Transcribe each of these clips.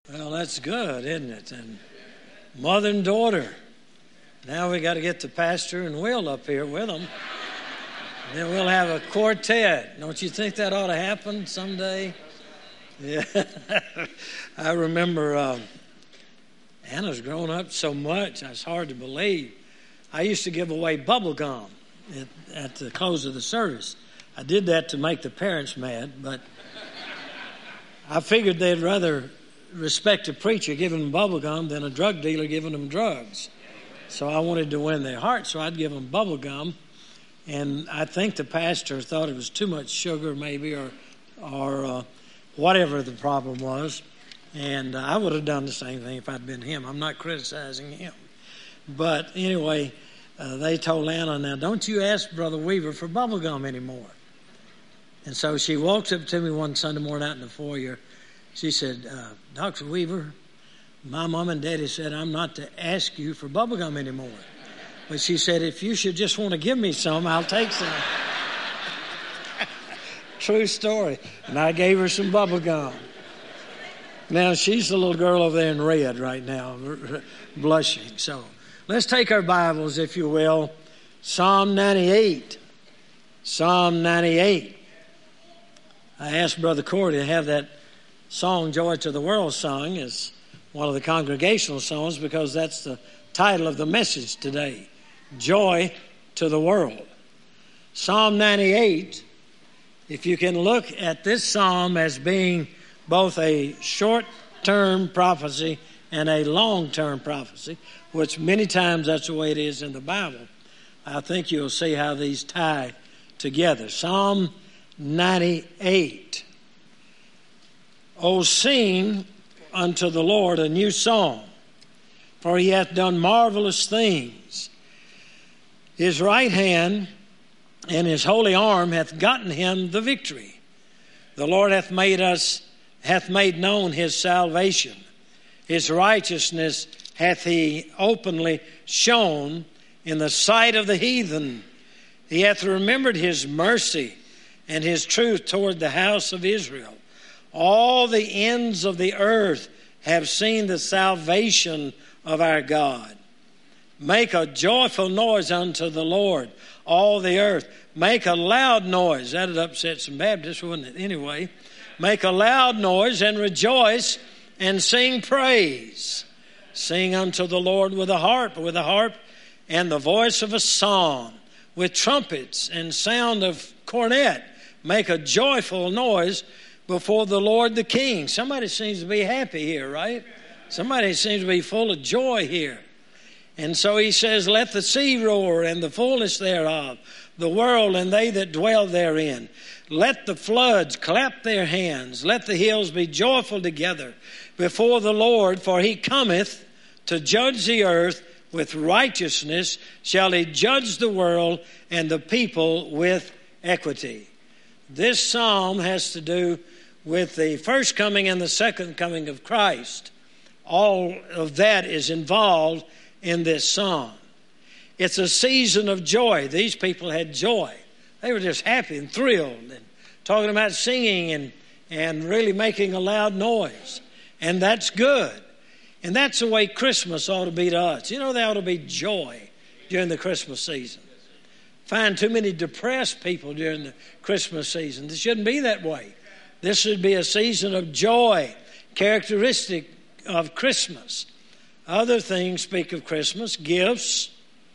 Well, that's good, isn't it? And mother and daughter. Now we got to get the pastor and Will up here with them. And then we'll have a quartet. Don't you think that ought to happen someday? Yeah. I remember Anna's grown up so much, it's hard to believe. I used to give away bubble gum at the close of the service. I did that to make the parents mad, but I figured they'd rather respect a preacher giving them bubble gum than a drug dealer giving them drugs. So I wanted to win their heart, so I'd give them bubble gum. And I think the pastor thought it was too much sugar maybe or whatever the problem was. And I would have done the same thing if I'd been him. I'm not criticizing him. But anyway, they told Anna, now don't you ask Brother Weaver for bubble gum anymore. And so she walks up to me one Sunday morning out in the foyer. She said, Dr. Weaver, my mom and daddy said I'm not to ask you for bubble gum anymore. But she said, if you should just want to give me some, I'll take some. True story. And I gave her some bubble gum. Now, she's the little girl over there in red right now, blushing. So let's take our Bibles, if you will. Psalm 98. Psalm 98. I asked Brother Corey to have that song, Joy to the World, sung as one of the congregational songs because that's the title of the message today. Joy to the World. Psalm 98, if you can look at this psalm as being both a short-term prophecy and a long-term prophecy, which many times that's the way it is in the Bible, I think you'll see how these tie together. Psalm 98. O sing unto the Lord a new song, for he hath done marvelous things. His right hand and his holy arm hath gotten him the victory. The Lord hath made known his salvation. His righteousness hath he openly shown in the sight of the heathen. He hath remembered his mercy and his truth toward the house of Israel. All the ends of the earth have seen the salvation of our God. Make a joyful noise unto the Lord, all the earth. Make a loud noise. That'd upset some Baptists, wouldn't it? Anyway, make a loud noise and rejoice and sing praise. Sing unto the Lord with a harp and the voice of a psalm, with trumpets and sound of cornet. Make a joyful noise before the Lord the King. Somebody seems to be happy here, right? Somebody seems to be full of joy here. And so he says, let the sea roar and the fullness thereof, the world and they that dwell therein. Let the floods clap their hands. Let the hills be joyful together before the Lord, for he cometh to judge the earth. With righteousness shall he judge the world and the people with equity. This psalm has to do with the first coming and the second coming of Christ. All of that is involved in this psalm. It's a season of joy. These people had joy. They were just happy and thrilled and talking about singing and really making a loud noise. And that's good. And that's the way Christmas ought to be to us. You know, there ought to be joy during the Christmas season. Find too many depressed people during the Christmas season. It shouldn't be that way. This should be a season of joy, characteristic of Christmas. Other things speak of Christmas: gifts,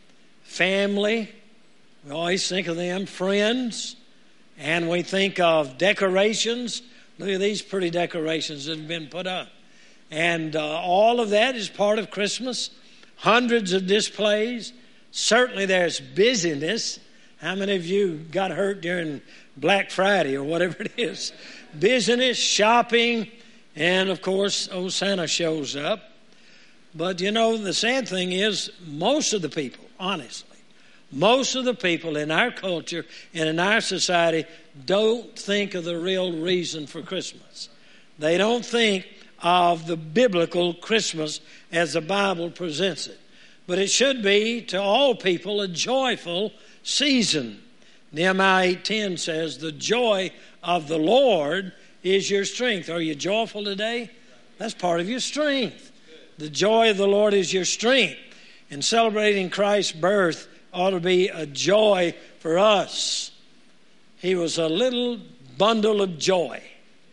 family. We always think of them, friends, and we think of decorations. Look at these pretty decorations that have been put up. And all of that is part of Christmas. Hundreds of displays. Certainly there's busyness. How many of you got hurt during Black Friday or whatever it is? Business, shopping, and of course, old Santa shows up. But you know, the sad thing is, most of the people, honestly, most of the people in our culture and in our society don't think of the real reason for Christmas. They don't think of the biblical Christmas as the Bible presents it. But it should be, to all people, a joyful season. Nehemiah 8:10 says, the joy of the Lord is your strength. Are you joyful today? That's part of your strength. The joy of the Lord is your strength. And celebrating Christ's birth ought to be a joy for us. He was a little bundle of joy.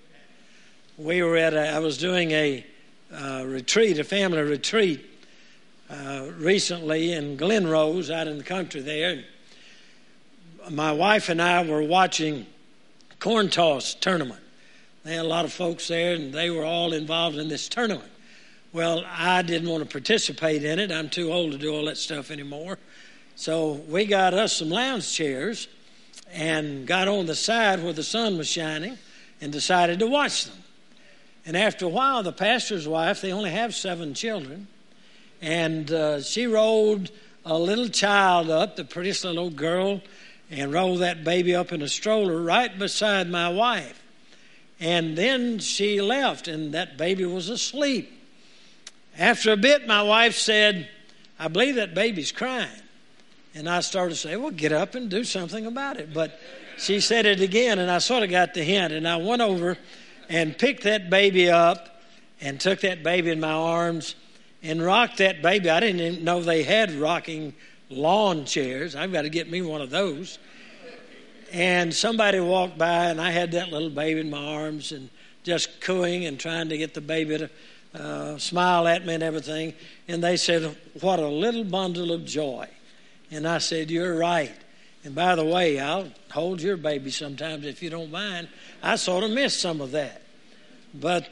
I was doing a retreat, a family retreat, recently in Glen Rose, out in the country there. My wife and I were watching corn toss tournament. They had a lot of folks there, and they were all involved in this tournament. Well, I didn't want to participate in it. I'm too old to do all that stuff anymore. So we got us some lounge chairs and got on the side where the sun was shining and decided to watch them. And after a while, the pastor's wife, they only have 7 children, and she rolled a little child up, the prettiest little girl, and rolled that baby up in a stroller right beside my wife. And then she left, and that baby was asleep. After a bit, my wife said, "I believe that baby's crying." And I started to say, "Well, get up and do something about it." But she said it again, and I sort of got the hint. And I went over and picked that baby up and took that baby in my arms and rocked that baby. I didn't even know they had rocking lawn chairs. I've got to get me one of those. And somebody walked by, and I had that little baby in my arms and just cooing and trying to get the baby to smile at me and everything. And they said, "What a little bundle of joy." And I said, "You're right. And by the way, I'll hold your baby sometimes if you don't mind." I sort of missed some of that. But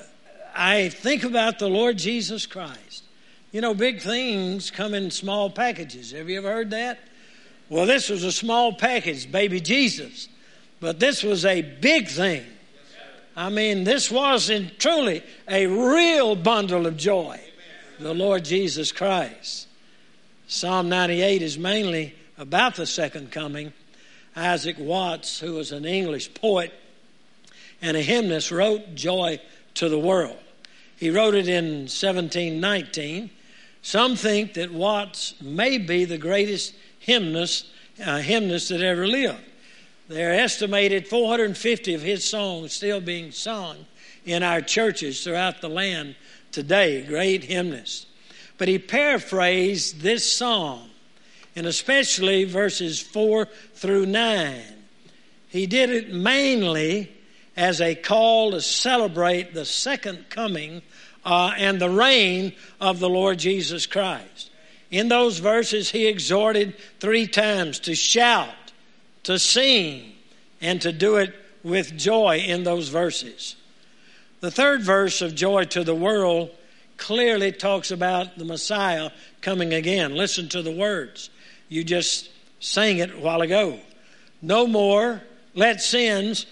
I think about the Lord Jesus Christ. You know, big things come in small packages. Have you ever heard that? Well, this was a small package, baby Jesus. But this was a big thing. I mean, this wasn't truly a real bundle of joy. The Lord Jesus Christ. Psalm 98 is mainly about the second coming. Isaac Watts, who was an English poet and a hymnist, wrote "Joy to the World." He wrote it in 1719. Some think that Watts may be the greatest hymnist that ever lived. There are estimated 450 of his songs still being sung in our churches throughout the land today. Great hymnist. But he paraphrased this song, and especially verses 4 through 9. He did it mainly as a call to celebrate the second coming and the reign of the Lord Jesus Christ. In those verses, he exhorted 3 times to shout, to sing, and to do it with joy in those verses. The third verse of "Joy to the World" clearly talks about the Messiah coming again. Listen to the words. You just sang it a while ago. "No more let sins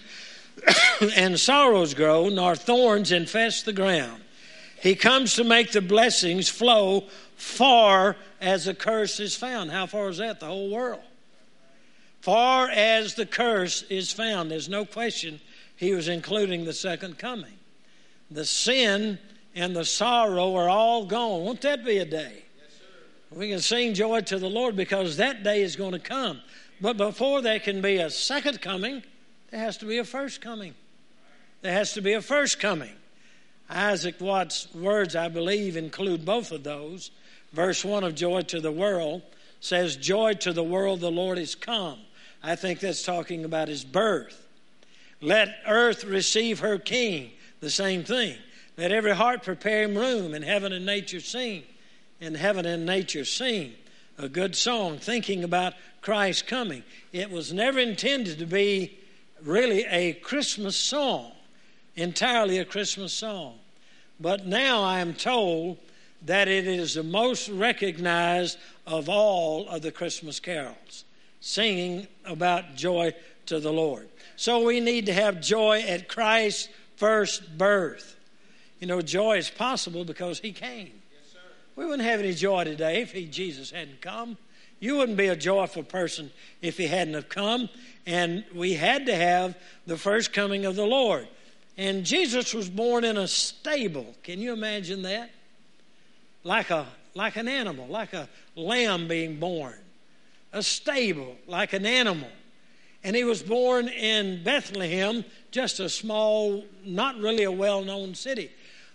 and sorrows grow, nor thorns infest the ground. He comes to make the blessings flow far as the curse is found." How far is that? The whole world. Far as the curse is found. There's no question he was including the second coming. The sin and the sorrow are all gone. Won't that be a day? Yes, sir. We can sing joy to the Lord because that day is going to come. But before there can be a second coming, there has to be a first coming. There has to be a first coming. Isaac Watts' words, I believe, include both of those. Verse 1 of "Joy to the World" says, "Joy to the world, the Lord is come." I think that's talking about his birth. "Let earth receive her king." The same thing. "Let every heart prepare him room, and heaven and nature sing." And heaven and nature sing. A good song thinking about Christ coming. It was never intended to be really a Christmas song, entirely a Christmas song. But now I am told that it is the most recognized of all of the Christmas carols, singing about joy to the Lord. So we need to have joy at Christ's first birth. You know, joy is possible because he came. Yes, sir. We wouldn't have any joy today if Jesus hadn't come. You wouldn't be a joyful person if he hadn't have come. And we had to have the first coming of the Lord. And Jesus was born in a stable. Can you imagine that? Like an animal, like a lamb being born. A stable, like an animal. And he was born in Bethlehem, just a small, not really a well-known city.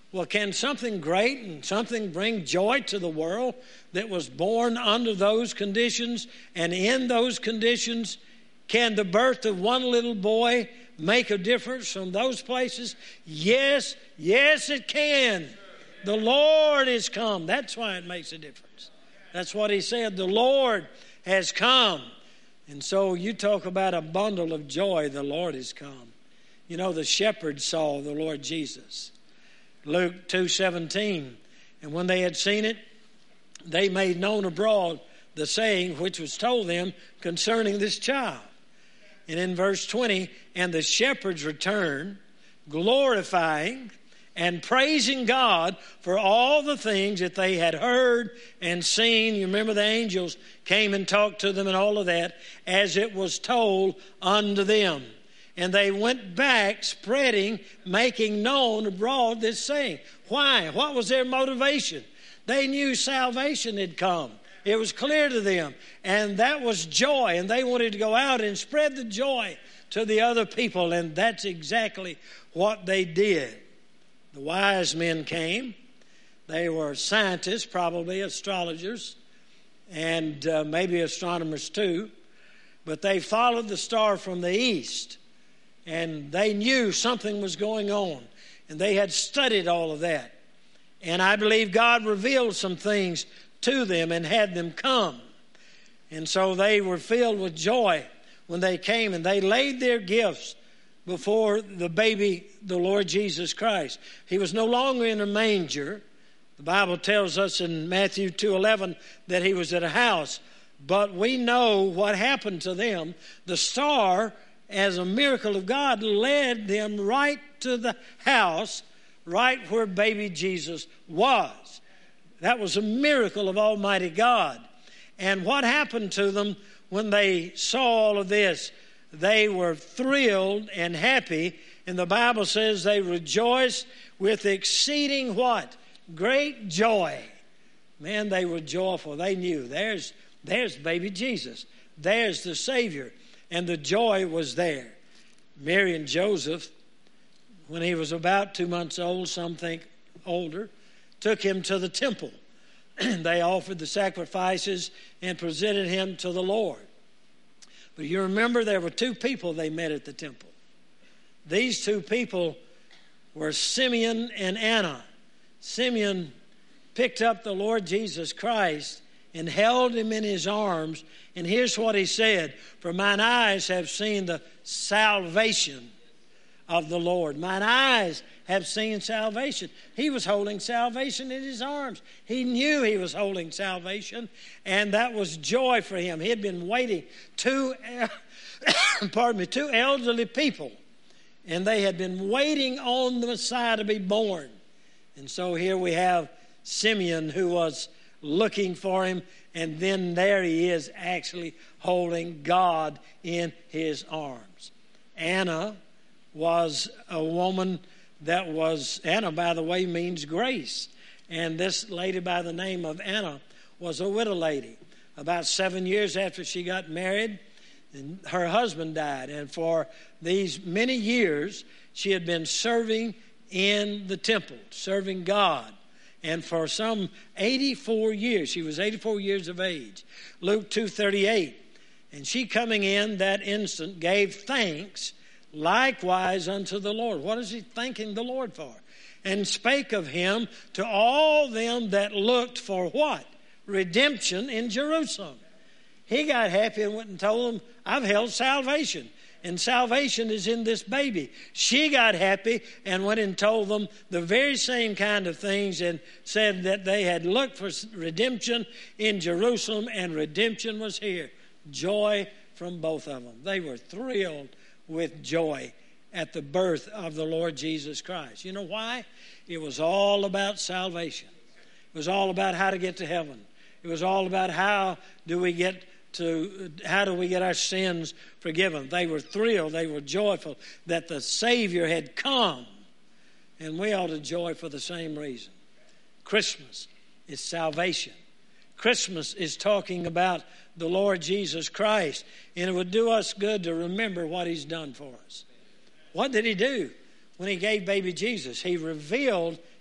Well, can something great and something bring joy to the world that was born under those conditions and in those conditions? Can the birth of one little boy make a difference from those places? Yes, yes it can. The Lord is come. That's why it makes a difference. That's what he said. The Lord has come. And so you talk about a bundle of joy, the Lord has come. You know, the shepherds saw the Lord Jesus. Luke 2:17, and when they had seen it, they made known abroad the saying which was told them concerning this child. And in verse 20, and the shepherds returned, glorifying and praising God for all the things that they had heard and seen. You remember the angels came and talked to them and all of that, as it was told unto them. And they went back spreading, making known abroad this saying. Why? What was their motivation? They knew salvation had come. It was clear to them. And that was joy. And they wanted to go out and spread the joy to the other people. And that's exactly what they did. The wise men came. They were scientists, probably astrologers, and maybe astronomers too. But they followed the star from the east. And they knew something was going on. And they had studied all of that. And I believe God revealed some things to them and had them come. And so they were filled with joy when they came. And they laid their gifts before the baby, the Lord Jesus Christ. He was no longer in a manger. The Bible tells us in Matthew 2:11 that he was at a house. But we know what happened to them. The star, as a miracle of God, led them right to the house, right where baby Jesus was. That was a miracle of Almighty God. And what happened to them when they saw all of this? They were thrilled and happy. And the Bible says they rejoiced with exceeding what? Great joy. Man, they were joyful. They knew there's baby Jesus. There's the Savior. And the joy was there. Mary and Joseph, when he was about 2 months old, some think older, took him to the temple. They offered the sacrifices and presented him to the Lord. But you remember there were two people they met at the temple. These two people were Simeon and Anna. Simeon picked up the Lord Jesus Christ and held him in his arms. And here's what he said: for mine eyes have seen the salvation of the Lord. Mine eyes have seen salvation. He was holding salvation in his arms. He knew he was holding salvation, and that was joy for him. He had been waiting. Two elderly people, and they had been waiting on the Messiah to be born. And so here we have Simeon, who was looking for him, and then there he is actually holding God in his arms. Anna was a woman Anna, by the way, means grace. And this lady by the name of Anna was a widow lady. About 7 years after she got married, and her husband died. And for these many years, she had been serving in the temple, serving God. And for some 84 years, she was 84 years of age. Luke 2:38. And she coming in that instant gave thanks likewise unto the Lord. What is he thanking the Lord for? And spake of him to all them that looked for what? Redemption in Jerusalem. He got happy and went and told them, I've held salvation. And salvation is in this baby. She got happy and went and told them the very same kind of things and said that they had looked for redemption in Jerusalem, and redemption was here. Joy from both of them. They were thrilled with joy at the birth of the Lord Jesus Christ. You know why? It was all about salvation. It was all about how to get to heaven. It was all about how do we get our sins forgiven. They were thrilled, they were joyful that the Savior had come. And we ought to joy for the same reason. Christmas is salvation. Christmas is talking about the Lord Jesus Christ. And it would do us good to remember what he's done for us. What did he do when he gave baby Jesus? He revealed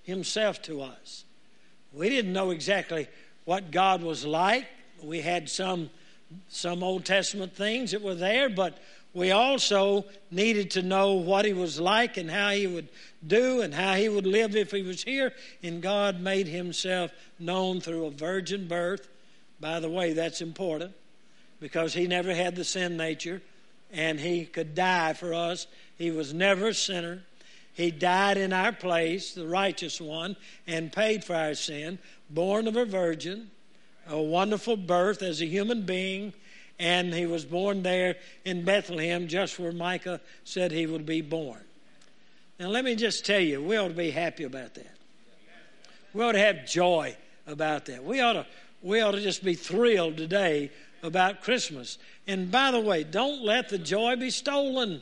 himself to us. We didn't know exactly what God was like. We had some Old Testament things that were there, but we also needed to know what he was like and how he would do and how he would live if he was here. And God made himself known through a virgin birth. By the way, that's important because he never had the sin nature and he could die for us. He was never a sinner. He died in our place, the righteous one, and paid for our sin, born of a virgin, a wonderful birth as a human being, and he was born there in Bethlehem, just where Micah said he would be born. Now, let me just tell you, we ought to be happy about that. We ought to have joy about that. We ought to just be thrilled today about Christmas. And by the way, don't let the joy be stolen.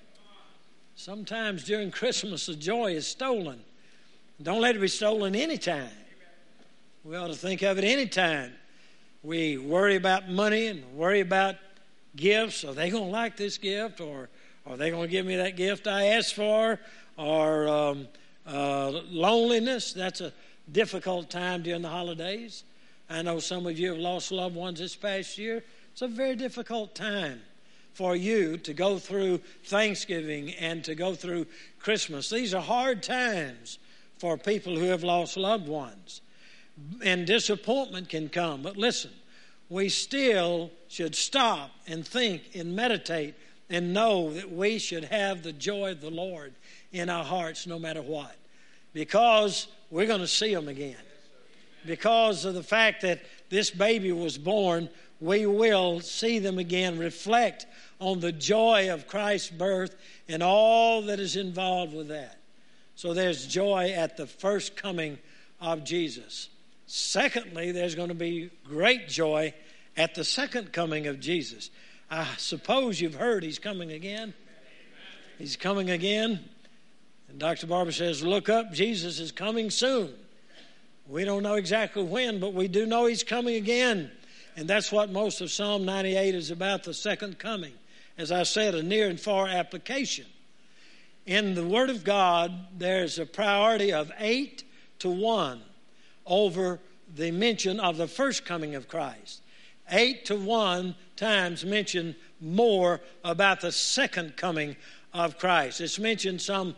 Sometimes during Christmas, the joy is stolen. Don't let it be stolen anytime. We ought to think of it anytime. We worry about money and worry about gifts. Are they going to like this gift? Or are they going to give me that gift I asked for? Or loneliness. That's a difficult time during the holidays. I know some of you have lost loved ones this past year. It's a very difficult time for you to go through Thanksgiving and to go through Christmas. These are hard times for people who have lost loved ones. And disappointment can come. But listen, we still should stop and think and meditate and know that we should have the joy of the Lord in our hearts no matter what. Because we're going to see him again. Because of the fact that this baby was born, we will see them again, reflect on the joy of Christ's birth and all that is involved with that. So there's joy at the first coming of Jesus. Secondly, there's going to be great joy at the second coming of Jesus. I suppose you've heard he's coming again. He's coming again. And Dr. Barber says, look up, Jesus is coming soon. We don't know exactly when, but we do know he's coming again. And that's what most of Psalm 98 is about, the second coming. As I said, a near and far application. In the Word of God, there's a priority of 8-1 over the mention of the first coming of Christ. 8-1 times mention more about the second coming of Christ. It's mentioned some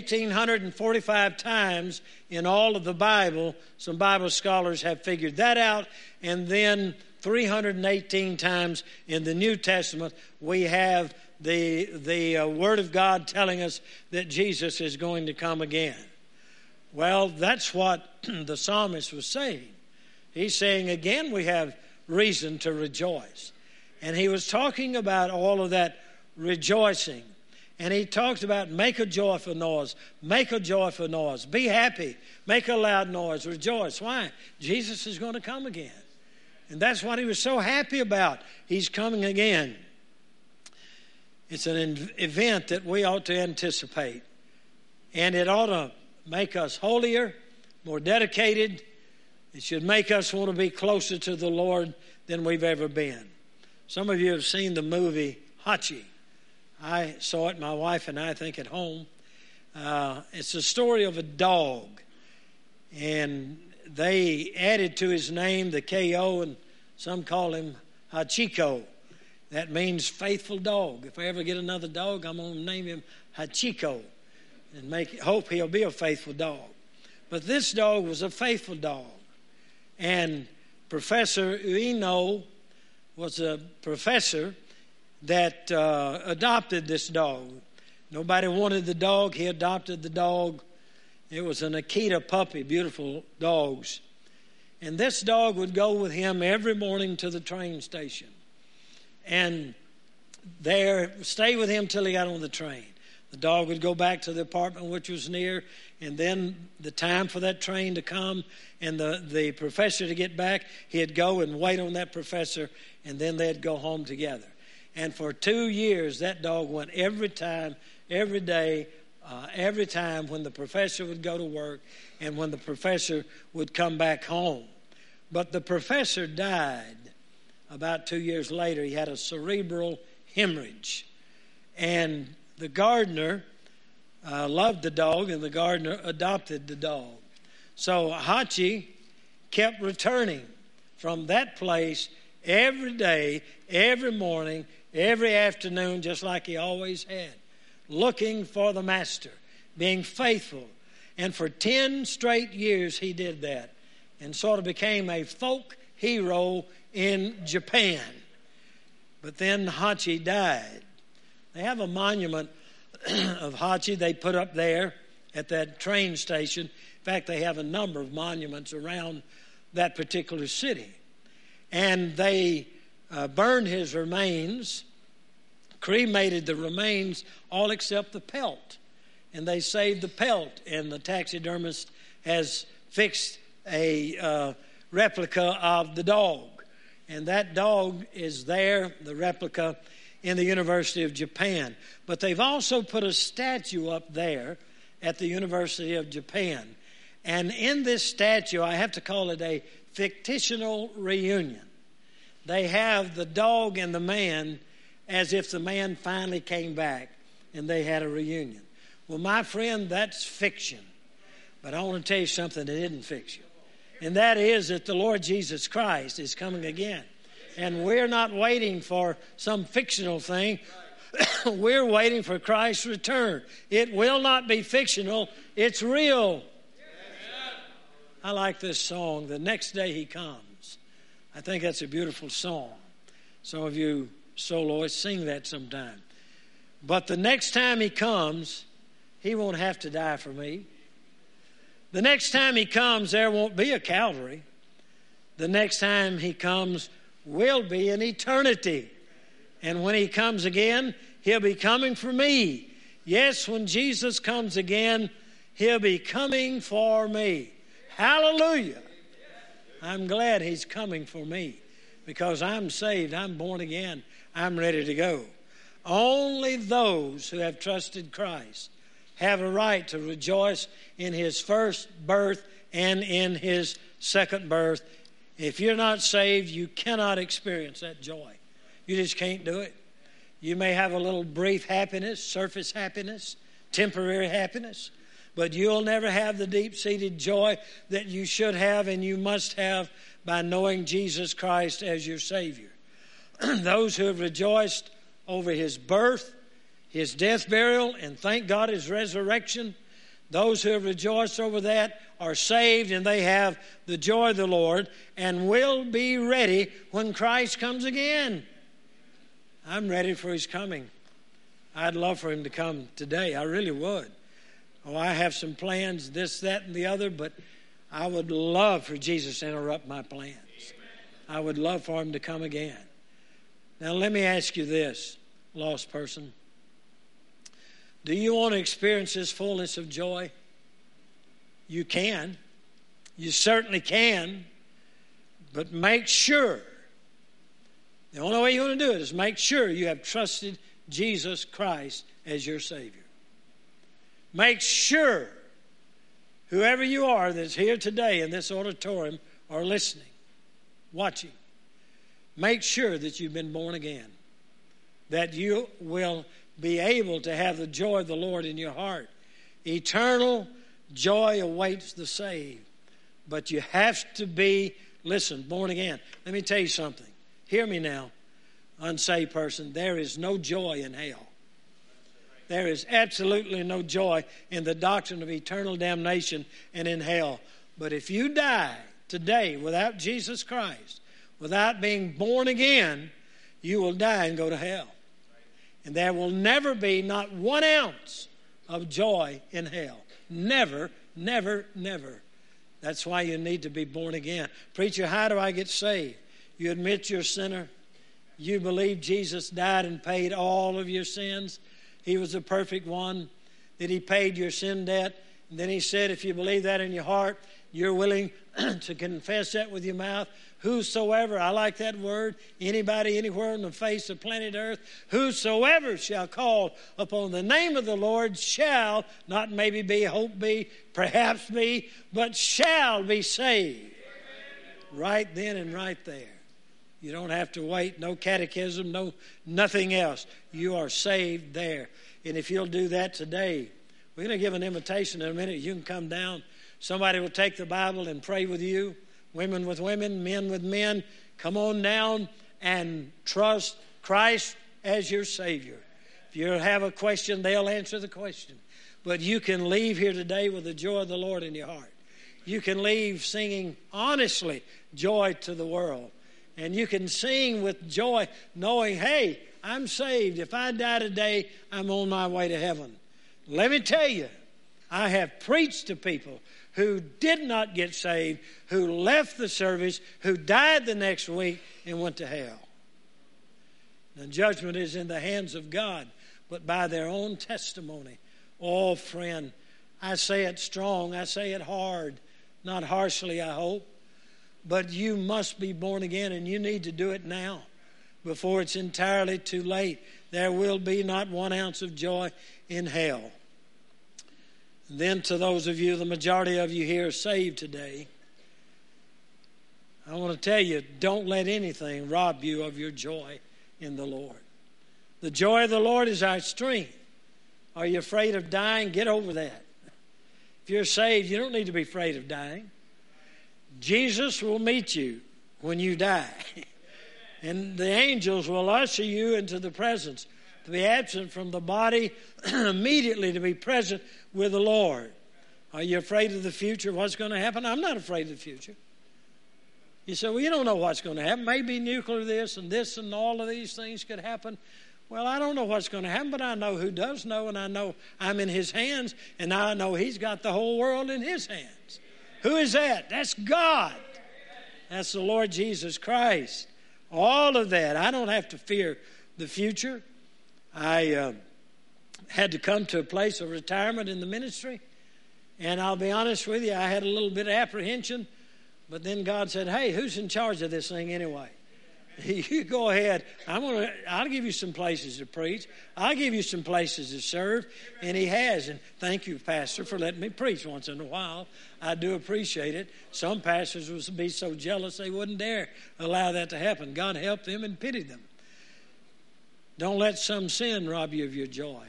1,845 times in all of the Bible. Some Bible scholars have figured that out. And then 318 times in the New Testament, we have the Word of God telling us that Jesus is going to come again. Well, that's what the psalmist was saying. He's saying, again, we have reason to rejoice. And he was talking about all of that rejoicing. And he talked about make a joyful noise, make a joyful noise, be happy, make a loud noise, rejoice. Why? Jesus is going to come again. And that's what he was so happy about. He's coming again. It's an event that we ought to anticipate. And it ought to make us holier, more dedicated. It should make us want to be closer to the Lord than we've ever been. Some of you have seen the movie Hachi. I saw it, my wife and I think, at home. It's the story of a dog. And they added to his name the K-O, and some call him Hachiko. That means faithful dog. If I ever get another dog, I'm going to name him Hachiko and hope he'll be a faithful dog. But this dog was a faithful dog. And Professor Ueno was a professor that adopted this dog. Nobody wanted the dog. He adopted the dog. It was an Akita puppy, beautiful dogs. And this dog would go with him every morning to the train station. And there, stay with him till he got on the train. The dog would go back to the apartment which was near, and then the time for that train to come and the professor to get back, he'd go and wait on that professor, and then they'd go home together. And for 2 years, that dog went every time, every day, every time when the professor would go to work and when the professor would come back home. But the professor died about 2 years later. He had a cerebral hemorrhage. And the gardener loved the dog, and the gardener adopted the dog. So Hachi kept returning from that place every day, every morning, every afternoon, just like he always had, looking for the master, being faithful. And for 10 straight years he did that and sort of became a folk hero in Japan. But then Hachi died. They have a monument of Hachi they put up there at that train station. In fact, they have a number of monuments around that particular city. And they burned his remains, cremated the remains, all except the pelt. And they saved the pelt, and the taxidermist has fixed a replica of the dog. And that dog is there, the replica, in the University of Japan. But they've also put a statue up there at the University of Japan. And in this statue, I have to call it a fictional reunion. They have the dog and the man as if the man finally came back and they had a reunion. Well, my friend, that's fiction. But I want to tell you something that isn't fiction. And that is that the Lord Jesus Christ is coming again. And we're not waiting for some fictional thing. We're waiting for Christ's return. It will not be fictional. It's real. I like this song, The Next Day He Comes. I think that's a beautiful song. Some of you soloists sing that sometime. But the next time he comes, he won't have to die for me. The next time he comes, there won't be a Calvary. The next time he comes will be an eternity. And when he comes again, he'll be coming for me. Yes, when Jesus comes again, he'll be coming for me. Hallelujah. I'm glad he's coming for me because I'm saved, I'm born again, I'm ready to go. Only those who have trusted Christ have a right to rejoice in his first birth and in his second birth. If you're not saved, you cannot experience that joy. You just can't do it. You may have a little brief happiness, surface happiness, temporary happiness, but you'll never have the deep-seated joy that you should have and you must have by knowing Jesus Christ as your Savior. Those who have rejoiced over his birth, his death, burial, and thank God his resurrection, those who have rejoiced over that are saved and they have the joy of the Lord and will be ready when Christ comes again. I'm ready for his coming. I'd love for him to come today. I really would. Oh, I have some plans, this, that, and the other, but I would love for Jesus to interrupt my plans. I would love for him to come again. Now, let me ask you this, lost person. Do you want to experience this fullness of joy? You can. You certainly can. But make sure, the only way you want to do it is make sure you have trusted Jesus Christ as your Savior. Make sure, whoever you are that's here today in this auditorium or listening, watching, make sure that you've been born again, that you will be able to have the joy of the Lord in your heart. Eternal joy awaits the saved. But you have to be, listen, born again. Let me tell you something. Hear me now, unsaved person. There is no joy in hell. There is absolutely no joy in the doctrine of eternal damnation and in hell. But if you die today without Jesus Christ, without being born again, you will die and go to hell. And there will never be not 1 ounce of joy in hell. Never, never, never. That's why you need to be born again. Preacher, how do I get saved? You admit you're a sinner. You believe Jesus died and paid all of your sins. He was the perfect one. That he paid your sin debt. And then he said, if you believe that in your heart, you're willing to confess that with your mouth. Whosoever, I like that word, anybody, anywhere on the face of planet Earth, whosoever shall call upon the name of the Lord shall, not maybe be, hope be, perhaps be, but shall be saved. Amen. Right then and right there. You don't have to wait, no catechism, no nothing else. You are saved there. And if you'll do that today, we're going to give an invitation in a minute. You can come down Somebody will take the Bible and pray with you. Women with women, men with men. Come on down and trust Christ as your Savior. If you have a question, they'll answer the question. But you can leave here today with the joy of the Lord in your heart. You can leave singing honestly joy to the world. And you can sing with joy knowing, hey, I'm saved. If I die today, I'm on my way to heaven. Let me tell you, I have preached to people who did not get saved, who left the service, who died the next week and went to hell. The judgment is in the hands of God, but by their own testimony. Oh, friend, I say it strong, I say it hard, not harshly, I hope. But you must be born again, and you need to do it now before it's entirely too late. There will be not 1 ounce of joy in hell. And then to those of you, the majority of you here are saved today, I want to tell you, don't let anything rob you of your joy in the Lord. The joy of the Lord is our strength. Are you afraid of dying? Get over that. If you're saved, you don't need to be afraid of dying. Jesus will meet you when you die. And the angels will usher you into the presence, to be absent from the body, immediately to be present with the Lord. Are you afraid of the future, what's going to happen? I'm not afraid of the future. You say, well, you don't know what's going to happen. Maybe nuclear this and all of these things could happen. Well, I don't know what's going to happen, but I know who does know, and I know I'm in His hands, and I know He's got the whole world in His hands. Who is that? That's God. That's the Lord Jesus Christ. All of that. I don't have to fear the future. I had to come to a place of retirement in the ministry, and I'll be honest with you, I had a little bit of apprehension, but then God said, hey, who's in charge of this thing anyway? You go ahead. I'll give you some places to preach. I'll give you some places to serve. And He has. And thank you, Pastor, for letting me preach once in a while. I do appreciate it. Some pastors would be so jealous they wouldn't dare allow that to happen. God help them and pity them. Don't let some sin rob you of your joy.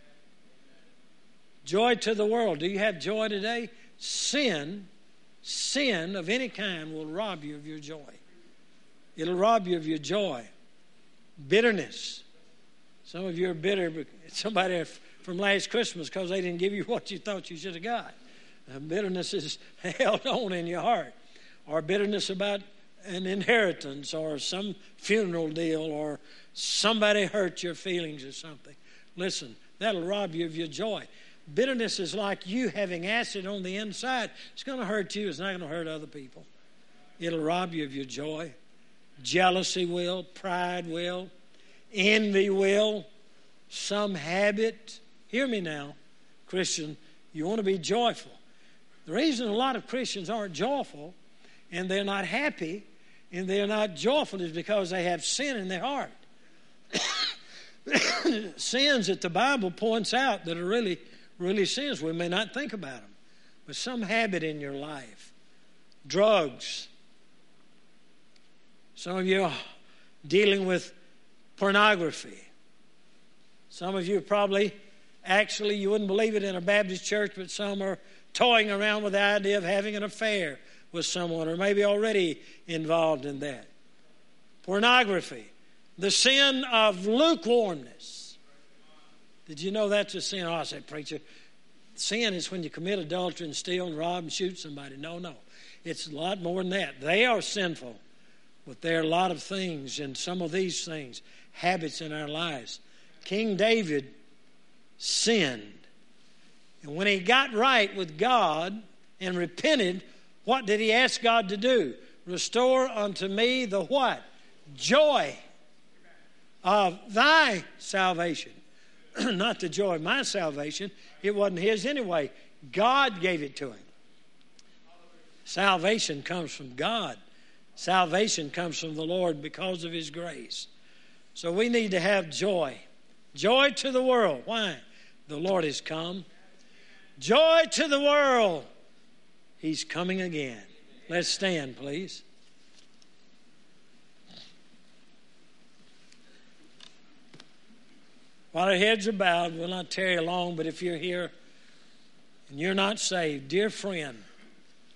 Joy to the world. Do you have joy today? Sin of any kind will rob you of your joy. It'll rob you of your joy. Bitterness. Some of you are bitter but somebody from last Christmas because they didn't give you what you thought you should have got. Bitterness is held on in your heart. Or bitterness about an inheritance or some funeral deal or somebody hurt your feelings or something. Listen, that'll rob you of your joy. Bitterness is like you having acid on the inside. It's going to hurt you. It's not going to hurt other people. It'll rob you of your joy. Jealousy will, pride will, envy will, some habit. Hear me now, Christian, you want to be joyful. The reason a lot of Christians aren't joyful and they're not happy and they're not joyful is because they have sin in their heart. Sins that the Bible points out that are really sins. We may not think about them, but some habit in your life. Drugs. Some of you are dealing with pornography. Some of you probably, actually, you wouldn't believe it in a Baptist church, but some are toying around with the idea of having an affair with someone or maybe already involved in that. Pornography. The sin of lukewarmness. Did you know that's a sin? Oh, I said, preacher, sin is when you commit adultery and steal and rob and shoot somebody. No. It's a lot more than that. They are sinful. But there are a lot of things, and some of these things, habits in our lives. King David sinned. And when he got right with God and repented, what did he ask God to do? Restore unto me the what? Joy of thy salvation. Not the joy of my salvation. It wasn't his anyway. God gave it to him. Salvation comes from God. Salvation comes from the Lord because of His grace. So we need to have joy. Joy to the world. Why? The Lord has come. Joy to the world. He's coming again. Let's stand, please. While our heads are bowed, we'll not tarry long, but if you're here and you're not saved, dear friend,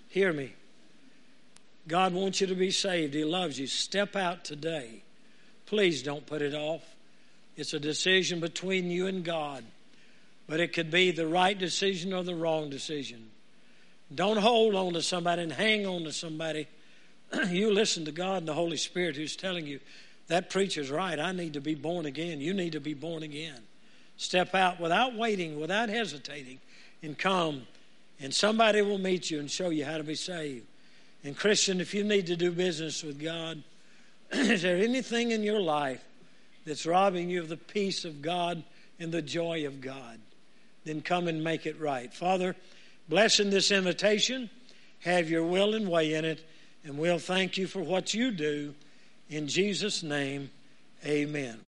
Hear me. God wants you to be saved. He loves you. Step out today. Please don't put it off. It's a decision between you and God. But it could be the right decision or the wrong decision. Don't hold on to somebody and hang on to somebody. You listen to God and the Holy Spirit who's telling you, that preacher's right. I need to be born again. You need to be born again. Step out without waiting, without hesitating, and come. And somebody will meet you and show you how to be saved. And Christian, if you need to do business with God, is there anything in your life that's robbing you of the peace of God and the joy of God? Then come and make it right. Father, bless in this invitation. Have your will and way in it. And we'll thank you for what you do. In Jesus' name, amen.